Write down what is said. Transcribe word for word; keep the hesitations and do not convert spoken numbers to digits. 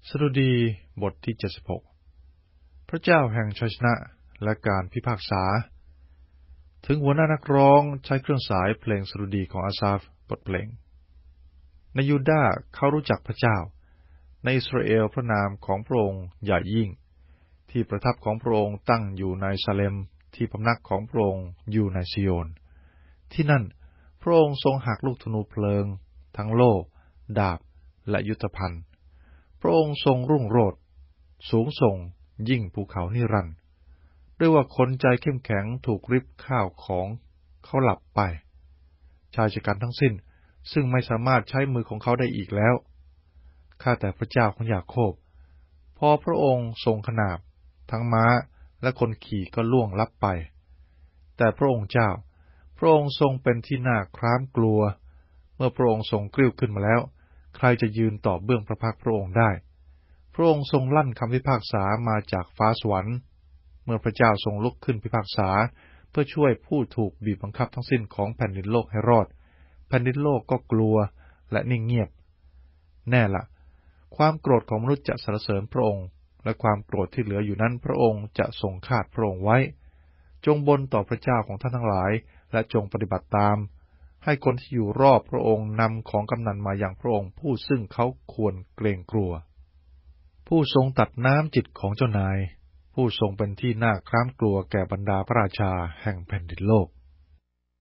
สดุดีบทที่เจ็ดสิบหกพระเจ้าแห่งชัยชนะและการพิพากษาถึงหัวหน้านักร้องใช้เครื่องสายเพลงสดุดีของอาซาฟบทเพลงในยูดาห์เขารู้จักพระเจ้าในอิสราเอลพระนามของพระองค์ใหญ่ยิ่งที่ประทับของพระองค์ตั้งอยู่ในซาเลมที่พำนักของพระองค์อยู่ในซิโยนที่นั่นพระองค์ทรงหักลูกธนูเพลิงทั้งโล่ดาบและยุทธภัณฑ์พระองค์ทรงรุ่งโรจน์สูงส่งยิ่งภูเขานิรันดร์ด้วยว่าคนใจเข้มแข็งถูกริบข้าวของเขาหลับไปชายชะกันทั้งสิ้นซึ่งไม่สามารถใช้มือของเขาได้อีกแล้วข้าแต่พระเจ้าของยาโคบพอพระองค์ทรงขนาบทั้งม้าและคนขี่ก็ล่วงลับไปแต่พระองค์เจ้าพระองค์ทรงเป็นที่น่าคร้ามกลัวเมื่อพระองค์ทรงกริ้วขึ้นมาแล้วใครจะยืนต่อเบื้องพระพักพระองค์ได้พระองค์ทรงลั่นคำพิพากษามาจากฟ้าสวรรค์เมื่อพระเจ้าทรงลุกขึ้นพิพากษาเพื่อช่วยผู้ถูกบีบบังคับทั้งสิ้นของแผ่นดินโลกให้รอดแผ่นดินโลกก็กลัวและนิ่งเงียบแน่ละความโกรธของมนุษย์จะสรรเสริญพระองค์และความโกรธที่เหลืออยู่นั้นพระองค์จะทรงคาดพระองค์ไว้จงบนต่อพระเจ้าของท่านทั้งหลายและจงปฏิบัติตามให้คนที่อยู่รอบพระองค์นำของกำนันมาอย่างพระองค์ผู้ซึ่งเขาควรเกรงกลัวผู้ทรงตัดน้ำจิตของเจ้านายผู้ทรงเป็นที่น่าคร้ามกลัวแก่บรรดาพระราชาแห่งแผ่นดินโลก